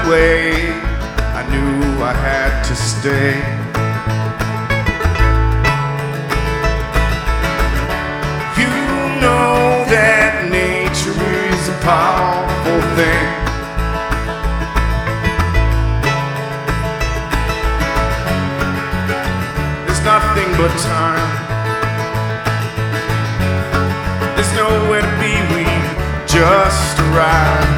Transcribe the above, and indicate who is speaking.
Speaker 1: way, I knew I had to stay. You know that nature is a powerful thing. There's nothing but time. There's nowhere to be, we just arrived.